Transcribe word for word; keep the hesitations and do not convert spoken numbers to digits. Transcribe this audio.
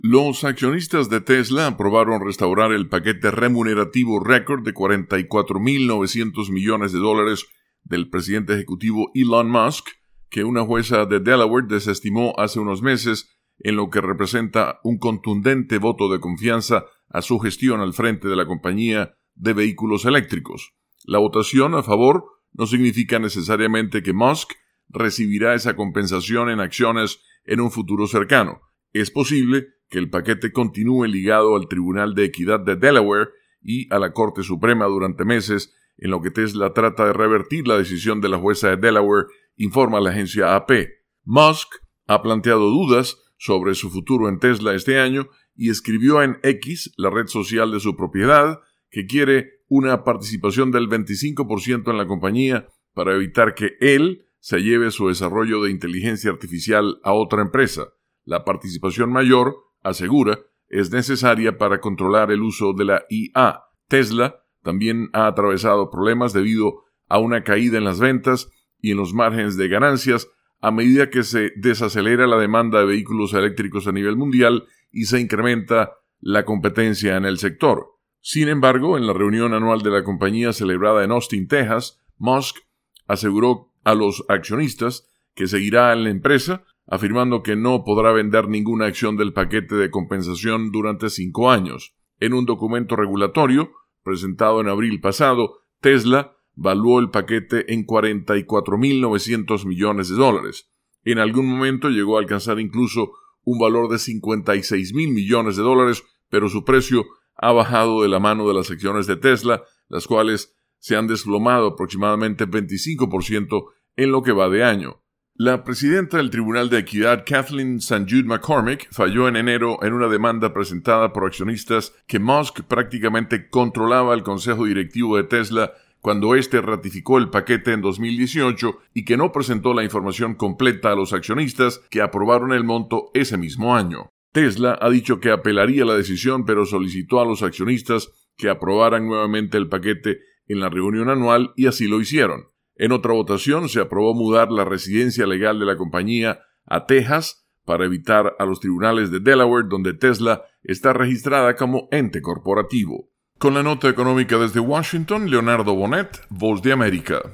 Los accionistas de Tesla aprobaron restaurar el paquete remunerativo récord de cuarenta y cuatro mil novecientos millones de dólares del presidente ejecutivo Elon Musk, que una jueza de Delaware desestimó hace unos meses, en lo que representa un contundente voto de confianza a su gestión al frente de la compañía de vehículos eléctricos. La votación a favor no significa necesariamente que Musk recibirá esa compensación en acciones en un futuro cercano. Es posible que el paquete continúe ligado al Tribunal de Equidad de Delaware y a la Corte Suprema durante meses, en lo que Tesla trata de revertir la decisión de la jueza de Delaware, informa la agencia A P. Musk ha planteado dudas sobre su futuro en Tesla este año y escribió en X, la red social de su propiedad, que quiere una participación del veinticinco por ciento en la compañía para evitar que él se lleve su desarrollo de inteligencia artificial a otra empresa. La participación mayor, asegura, es necesaria para controlar el uso de la I A. Tesla también ha atravesado problemas debido a una caída en las ventas y en los márgenes de ganancias a medida que se desacelera la demanda de vehículos eléctricos a nivel mundial y se incrementa la competencia en el sector. Sin embargo, en la reunión anual de la compañía celebrada en Austin, Texas, Musk aseguró a los accionistas que seguirá en la empresa, afirmando que no podrá vender ninguna acción del paquete de compensación durante cinco años. En un documento regulatorio presentado en abril pasado, Tesla valuó el paquete en cuarenta y cuatro mil novecientos millones de dólares. En algún momento llegó a alcanzar incluso un valor de cincuenta y seis mil millones de dólares, pero su precio ha bajado de la mano de las acciones de Tesla, las cuales se han desplomado aproximadamente veinticinco por ciento en lo que va de año. La presidenta del Tribunal de Equidad, Kathleen Saint Jude McCormick, falló en enero en una demanda presentada por accionistas que Musk prácticamente controlaba el consejo directivo de Tesla cuando éste ratificó el paquete en dos mil dieciocho y que no presentó la información completa a los accionistas que aprobaron el monto ese mismo año. Tesla ha dicho que apelaría la decisión, pero solicitó a los accionistas que aprobaran nuevamente el paquete en la reunión anual y así lo hicieron. En otra votación se aprobó mudar la residencia legal de la compañía a Texas para evitar a los tribunales de Delaware, donde Tesla está registrada como ente corporativo. Con la nota económica desde Washington, Leonardo Bonet, Voz de América.